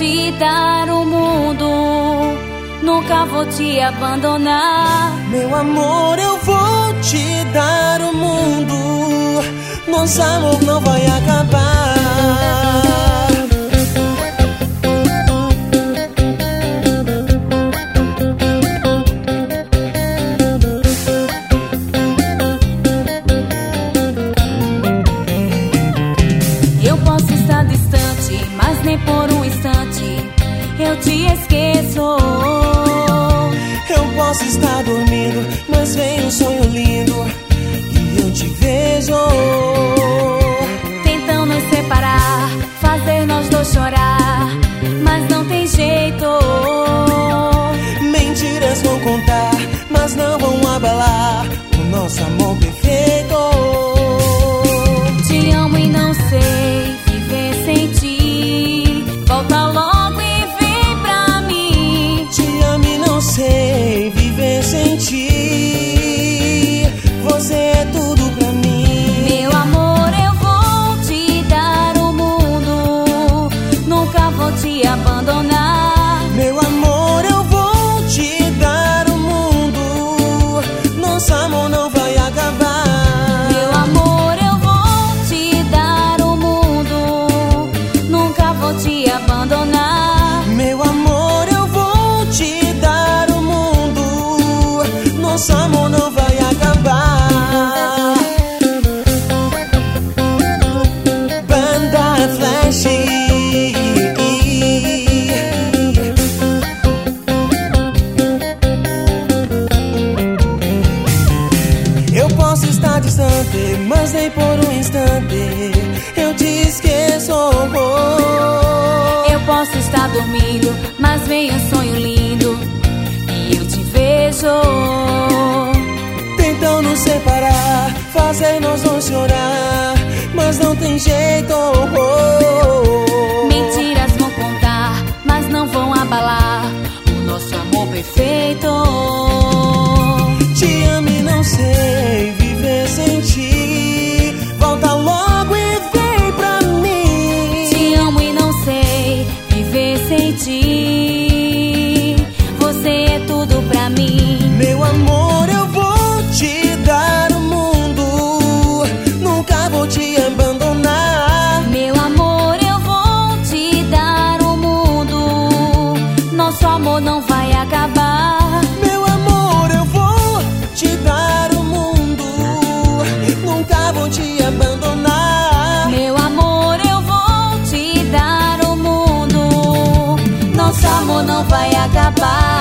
te dar o mundo, nunca vou te abandonar. Meu amor, eu vou te dar o mundo, nosso amor não vai acabar. Eu posso estar distante, mas nem por um instante eu te esqueço. Eu posso estar dormindo, mas vem um sonho lindo e eu te vejo. Tentam nos separar, fazer nós dois chorar, mas não tem jeito. Mentiras vão contar, mas não vão abalar o nosso amor perfeito. Te amo e não sei viver sem ti. Volta logo e vem pra mim. Te amo e não sei viver sem ti. Você é tudo pra mim. Meu amor, eu vou te dar o mundo, nunca vou te abandonar. Meu amor, eu vou te dar o mundo, nosso amor não vai acabar. Meu amor, eu vou te dar o mundo, nunca vou te abandonar. Meu amor, eu vou te dar o mundo, nosso amor não vai acabar. Banda Flash. Eu posso estar distante, mas nem por um instante eu te esqueço. Eu posso estar dormindo, mas vem um sonho lindo e eu te vejo. Tentam nos separar, fazer nós dois chorar, mas não tem jeito. Mentiras vão contar, mas não vão abalar o nosso amor perfeito. Te amo e não sei viver sem ti. Volta logo e vem pra mim. Te amo e não sei viver sem ti. Você é tudo pra mim. Meu amor, eu vou te dar o mundo, nunca vou te abandonar. Meu amor, eu vou te dar o mundo, nosso amor não vai acabar. Meu amor, eu vou te dar o mundo, nunca vou te abandonar. Meu amor, eu vou te dar o mundo, nosso amor não vai acabar.